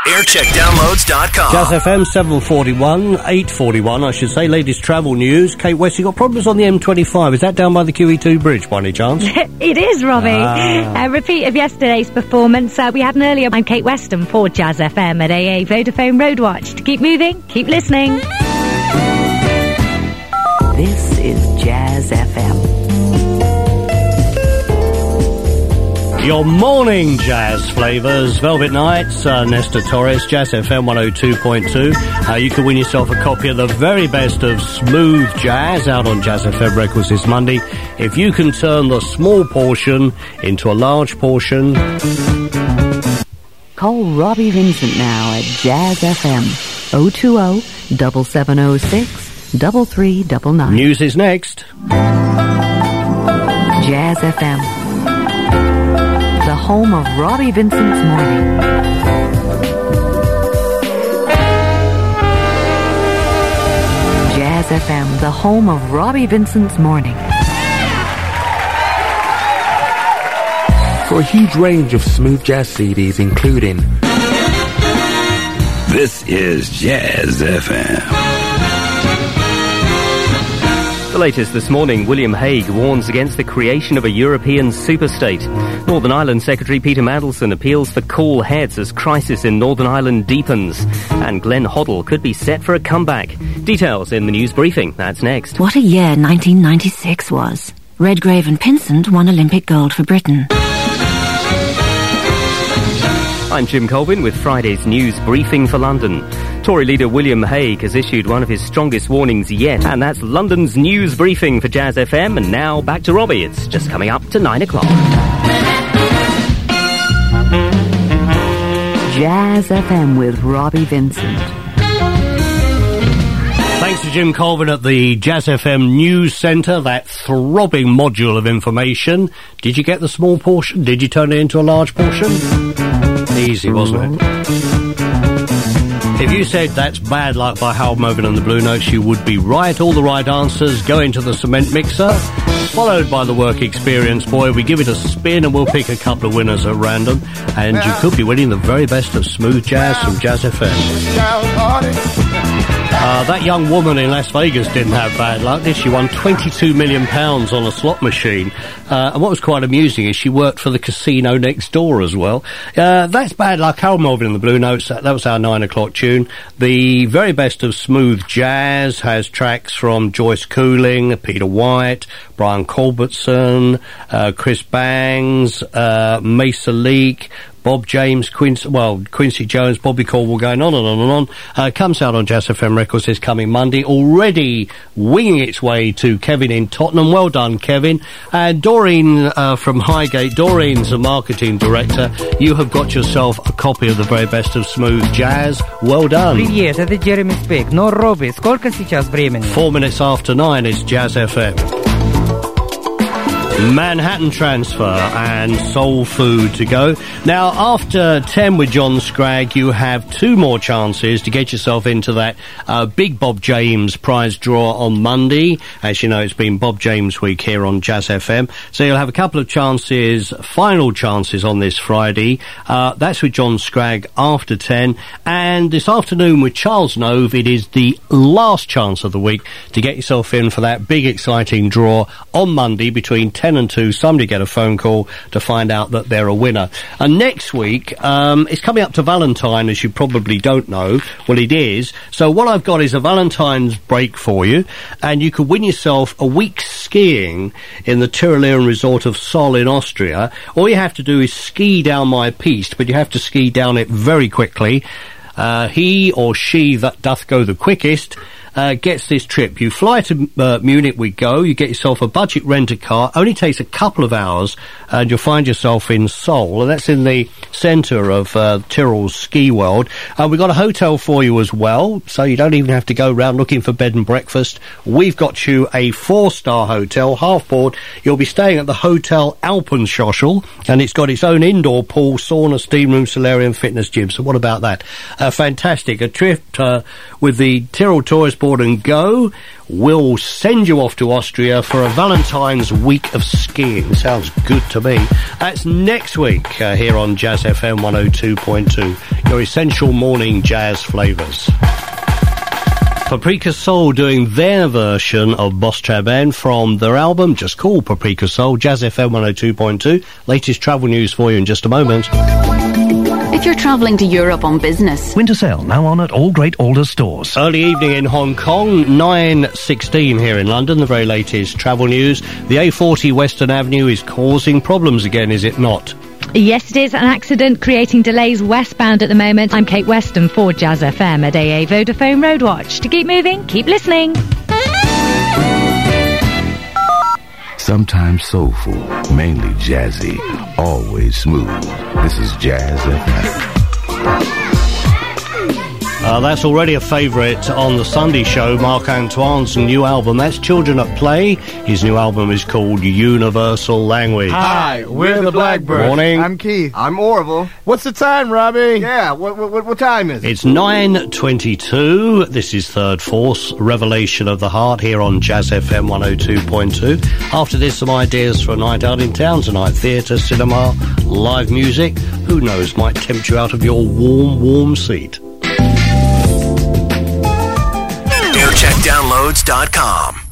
Aircheckdownloads.com. Jazz FM 741, 841, I should say. Latest travel news. Kate West, you got problems on the M25. Is that down by the QE2 bridge, by any chance? It is, Robbie. A repeat of yesterday's performance. We had an earlier. I'm Kate Weston for Jazz FM at AA Vodafone Roadwatch. To keep moving, keep listening. This is Jazz FM. Your morning jazz flavours, Velvet Nights, Nestor Torres, Jazz FM 102.2. You can win yourself a copy of the very best of Smooth Jazz out on Jazz FM Records this Monday. If you can turn the small portion into a large portion. Call Robbie Vincent now at Jazz FM 020-7706-3399. News is next. Jazz FM, the home of Robbie Vincent's morning. Jazz FM, the home of Robbie Vincent's morning. For a huge range of smooth jazz CDs, including... This is Jazz FM. The latest this morning, William Hague warns against the creation of a European superstate. Northern Ireland Secretary Peter Mandelson appeals for cool heads as crisis in Northern Ireland deepens. And Glenn Hoddle could be set for a comeback. Details in the news briefing. That's next. What a year 1996 was. Redgrave and Pinsent won Olympic gold for Britain. I'm Jim Colvin with Friday's news briefing for London. Tory leader William Hague has issued one of his strongest warnings yet, and that's London's news briefing for Jazz FM. And now back to Robbie. It's just coming up to 9 o'clock. Jazz FM with Robbie Vincent. Thanks to Jim Colvin at the Jazz FM News Centre, that throbbing module of information. Did you get the small portion? Did you turn it into a large portion? Easy, wasn't it? If you said that's Bad Luck by Hal Morgan and the Blue Notes, you would be right. All the right answers go into the cement mixer, followed by the Work Experience Boy. We give it a spin and we'll pick a couple of winners at random. And you could be winning the very best of smooth jazz from Jazz FM. That young woman in Las Vegas didn't have bad luck, did she? Won £22 million on a slot machine. And what was quite amusing is she worked for the casino next door as well. That's Bad Luck, Hal Morgan and the Blue Notes. That was our 9 o'clock tune. The very best of smooth jazz has tracks from Joyce Cooling, Peter White, Brian Culbertson, Chris Bangs, Mesa Leake, Bob James, Quincy Jones, Bobby Caldwell, going on and on and on. Comes out on Jazz FM Records this coming Monday. Already winging its way to Kevin in Tottenham. Well done, Kevin. And Doreen from Highgate. Doreen's a marketing director. You have got yourself a copy of the very best of smooth jazz. Well done. Привет, это Джереми Спейк. Но, Робби, сколько сейчас времени? 4 minutes after 9 is Jazz FM. Manhattan Transfer and Soul Food to go. Now, after 10 with John Scragg, you have 2 more chances to get yourself into that big Bob James prize draw on Monday. As you know, it's been Bob James week here on Jazz FM. So you'll have a couple of chances, final chances on this Friday. That's with John Scragg after 10. And this afternoon with Charles Nove, it is the last chance of the week to get yourself in for that big exciting draw on Monday between 10 and 2, somebody get a phone call to find out that they're a winner. And next week, it's coming up to Valentine, as you probably don't know. Well, it is. So what I've got is a Valentine's break for you, and you could win yourself a week skiing in the Tyrolean resort of Sol in Austria. All you have to do is ski down my piste, but you have to ski down it very quickly. He or she that doth go the quickest gets this trip. You fly to Munich, we go, you get yourself a budget rent-a-car, only takes a couple of hours, and you'll find yourself in Seoul, and that's in the centre of Tyrol's ski world. We've got a hotel for you as well, so you don't even have to go around looking for bed and breakfast. We've got you a 4-star hotel, half board. You'll be staying at the Hotel Alpenschlossl, and it's got its own indoor pool, sauna, steam room, solarium, fitness gym. So what about that? Fantastic. A trip with the Tyrol Tourist Sport and Go will send you off to Austria for a Valentine's week of skiing. Sounds good to me. That's next week here on Jazz FM 102.2, your essential morning jazz flavours. Paprika Soul doing their version of Boss Chaban from their album, just called Paprika Soul. Jazz FM 102.2. Latest travel news for you in just a moment. If you're travelling to Europe on business. Winter sale now on at all great Alders stores. Early evening in Hong Kong, 9:16 here in London. The very latest travel news. The A40 Western Avenue is causing problems again, is it not? Yes, it is. An accident creating delays westbound at the moment. I'm Kate Weston for Jazz FM at AA Vodafone Roadwatch. To keep moving, keep listening. Sometimes soulful, mainly jazzy, always smooth. This is Jazz FM. That's already a favourite on the Sunday show, Marc Antoine's new album. That's Children at Play. His new album is called Universal Language. Hi, we're the Blackbirds. Morning. I'm Keith. I'm Orville. What's the time, Robbie? Yeah, what time is it? It's 9:22. This is Third Force, Revelation of the Heart, here on Jazz FM 102.2. After this, some ideas for a night out in town tonight. Theatre, cinema, live music. Who knows, might tempt you out of your warm seat. AirCheckDownloads.com.